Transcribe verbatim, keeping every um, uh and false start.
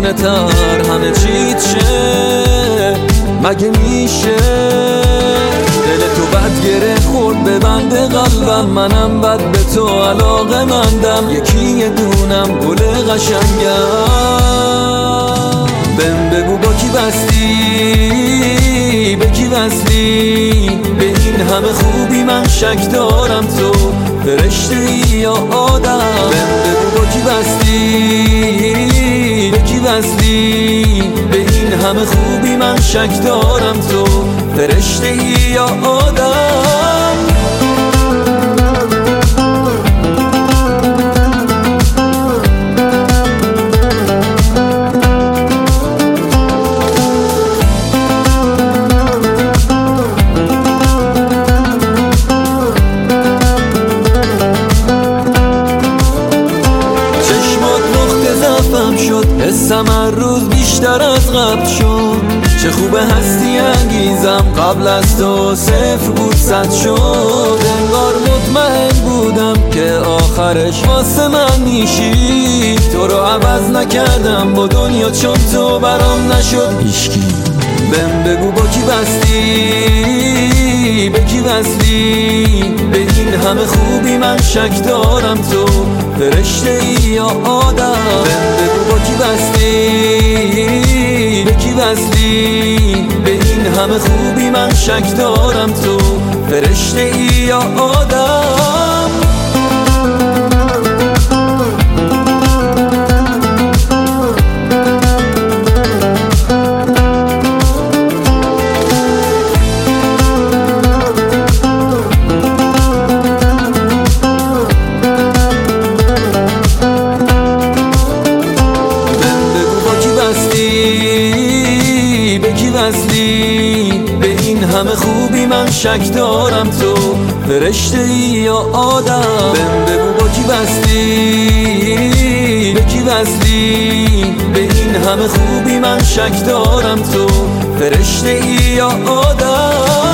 دیوونه تر همه چیت شه، مگه میشه؟ دل تو بد گره خورد به بند قلبم، منم بد به تو علاقه مندم، یکی یه دونم گل قشنگم. بهم بگو با کی بستی، به کی وصلی، به این همه خوبی من شک دارم تو فرشته ای یا آدم. بهم بگو با کی بستی، به کی وصلی، به این همه خوبی من شک دارم تو فرشته ای یا آدم. حسم هر روز بیشتر از قبل شد، چه خوبه هستی انگیزم، قبل از تو صفر بود صد شد. انگار مطمئن بودم که آخرش واسه من میشی، تو رو عوض نکردم با دنیا چون تو برام نشد هیچکی. بهم بگو با کی بستی، به کی وصلی، به این همه خوبی من شک دارم تو فرشته ای یا آدم. بهم بگو با کی بستی، به کی وصلی، به این همه خوبی من شک دارم تو فرشته ای یا آدم. به این همه خوبی من شک دارم تو فرشته ای یا آدم. بهم بگو با کی بستی، به کی وصلی، به این همه خوبی من شک دارم تو فرشته ای یا آدم.